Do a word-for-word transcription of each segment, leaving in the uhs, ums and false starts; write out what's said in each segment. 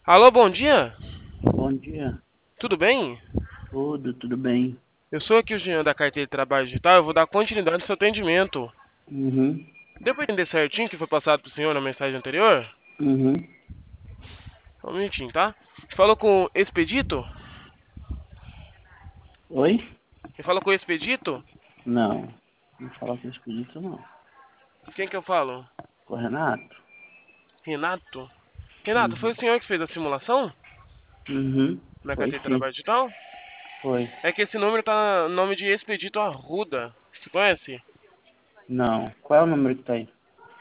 Alô, bom dia? Bom dia, Tudo bem? tudo, tudo bem? Eu sou aqui o Jean da carteira de trabalho digital. Eu vou dar continuidade ao seu atendimento. Uhum, Deu para entender certinho o que foi passado para o senhor na mensagem anterior? uhum. Só um minutinho, tá? Você falou com o Expedito? Oi? Você falou com o Expedito? Não, não fala com o Espírito, não. Quem que eu falo? Com o Renato? Renato? Renato, foi Uhum, o senhor que fez a simulação uhum. na Foi carteira de sim, trabalho digital? foi. É que esse número tá no nome de Expedito Arruda. Você conhece? Não. Qual é o número que tá aí?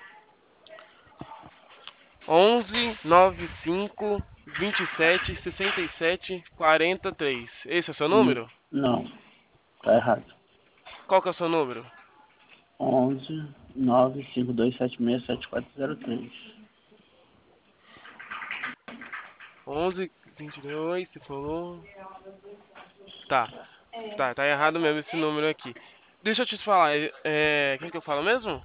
onze nove cinco vinte e sete sessenta e sete quarenta e três. Esse é o seu N- número? não, tá errado. Qual que é o seu número? Onze nove cinco dois sete seis sete quatro zero três. onze, vinte e dois, você falou. Tá, tá, tá errado mesmo esse número aqui. Deixa eu te falar, é, é, quem que eu falo mesmo?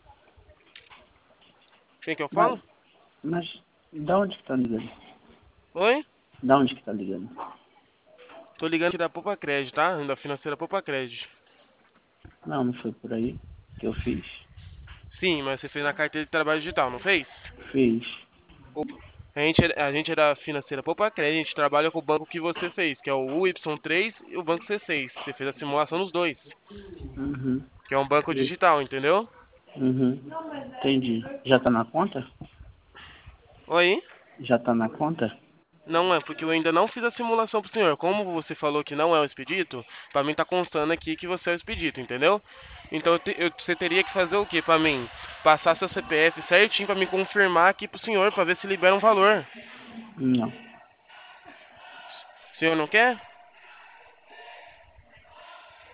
Quem que eu Mas, falo? mas, da onde que tá ligando? Oi? Da onde que tá ligando? Tô ligando aqui da Poupa Crédito, tá? Da financeira Poupa Crédito. Não, não foi por aí que eu fiz. Sim, mas você fez na carteira de trabalho digital, não fez? Fiz. A gente, é- a gente é da financeira Poupa Crédito, a gente trabalha com o banco que você fez, que é o U Y três e o banco C seis. Você fez a simulação dos dois, Uhum. que é um banco E- digital, entendeu? Uhum. Entendi. Já tá na conta? Oi? Já tá na conta? Não é, porque eu ainda não fiz a simulação pro senhor. Como você falou que não é o expedito, pra mim tá constando aqui que você é o expedito, entendeu? Então eu te- eu- você teria que fazer o quê pra mim? Passar seu C P F certinho pra me confirmar aqui pro senhor, pra ver se libera um valor. Não. O senhor não quer?